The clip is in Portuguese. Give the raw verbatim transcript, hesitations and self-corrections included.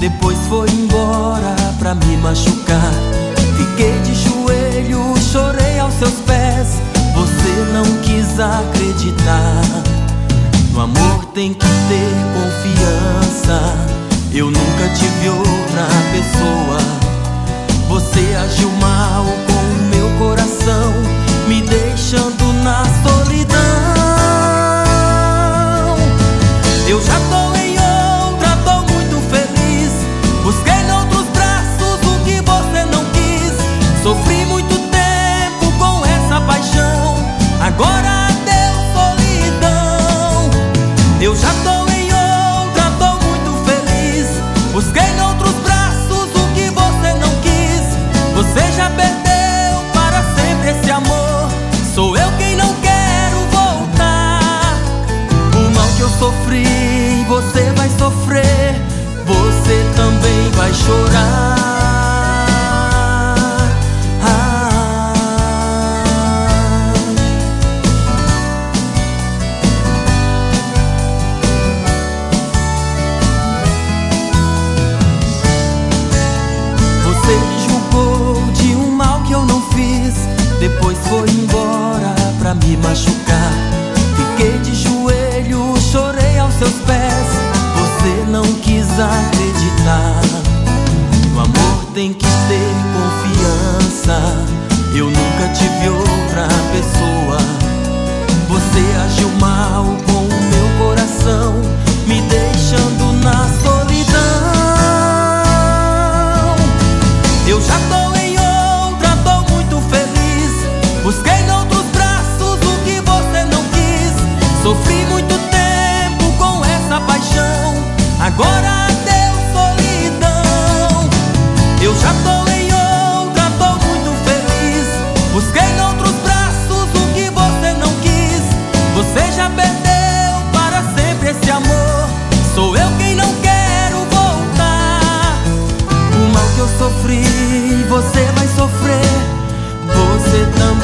depois foi embora pra me machucar. Fiquei de joelho, chorei aos seus pés. Você não quis acreditar. No amor tem que ter confiança. Eu nunca tive outra pessoa. Você agiu mal com o meu coração, me deixando na solidão. Eu já tô em outra, tô muito feliz. Busquei noutros braços o que você não quis. Sofri muito tempo com essa paixão. Agora adeus, solidão. Eu já tô em outra, tô muito feliz. Busquei noutros braços o que você não quis. Você já perdeu para sempre esse amor. Sou eu quem não quero voltar. O mal que eu sofri, você vai sofrer. Você também vai chorar. ah. Você me julgou de um mal que eu não fiz, depois foi embora pra me machucar. Fiquei de joelho, chorei aos seus pés. Você não quis acreditar. No amor tem que ter confiança. Eu nunca tive outra pessoa. Você agiu mal com o meu coração, me deixando na solidão. Eu já tô em outra, tô muito feliz. Busquei noutros braços o que você não quis. Sofri muito tempo com essa paixão. Agora adeus, solidão. Eu já tô em outra, tô muito feliz. Busquei noutros braços o que você não quis. Você já perdeu para sempre esse amor. Sou eu quem não quero voltar. O mal que eu sofri, você vai sofrer. Você também